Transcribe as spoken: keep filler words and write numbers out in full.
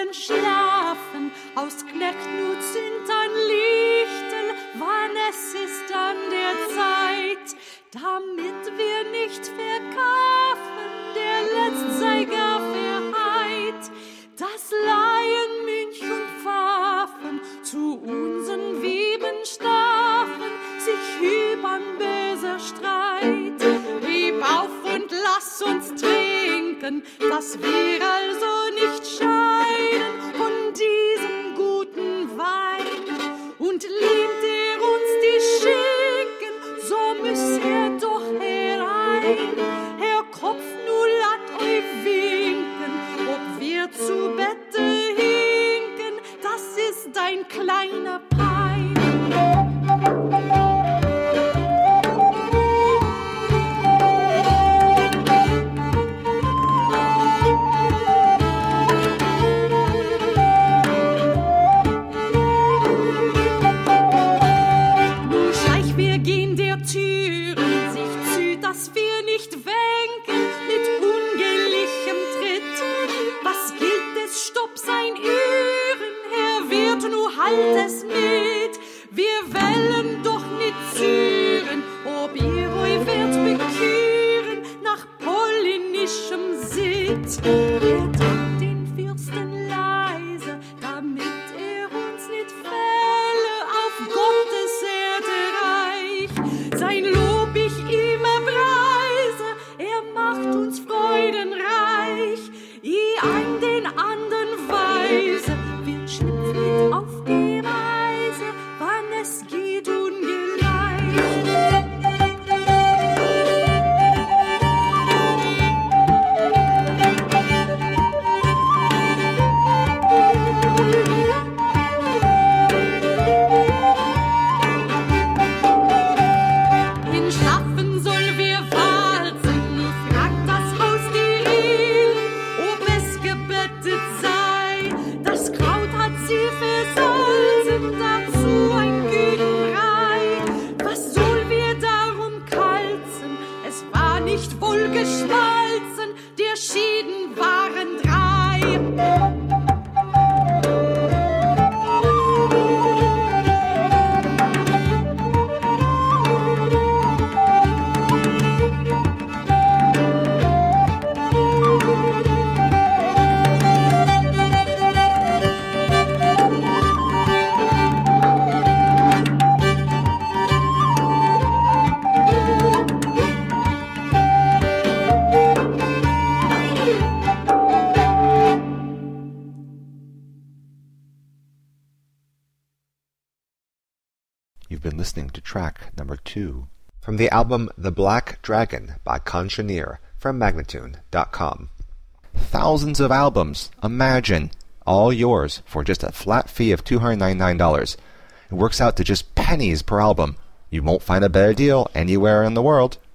wollen schlafen, aus Knechtnut sind ein Lichtel, wann es ist an der Zeit, damit wir nicht verkaufen, der letzt sei gar verheit. Das Laien, Münch und Pfaffen zu unseren Weben staffen, sich übern böser Streit. Heb auf und lass uns trinken, dass wir also nicht scheiden von diesem guten Wein. Und lehnt er uns die Schinken, so müß er doch herein. Herr Kopf, nu lasst euch winken, ob wir zu Bette hinken, das ist ein kleiner Pein. Halt es mit, wir wollen doch nicht züren, ob ihr euch werdet beküren nach polynischem Sitt. Er trat den Fürsten leise, damit er uns nicht fälle auf Gottes Erde reich. Sein Lob ich immer preise, er macht uns freudenreich, i ein den anderen Weise wird schlüpfrig auf die Reise, wann es geht ungeleicht. In Schaffen soll wir walzen, fragt das Haus die Rehl, ob es gebettet sei. Das Kraut hat sie versalzen, dazu ein Gütenbrei. Was soll wir darum kalzen? Es war nicht wohl geschmalzen, der Schieden waren drei. You've been listening to track number two from the album The Black Dragon by Conchanier from Magnatune dot com. Thousands of albums, imagine, all yours for just a flat fee of two hundred ninety-nine dollars. It works out to just pennies per album. You won't find a better deal anywhere in the world.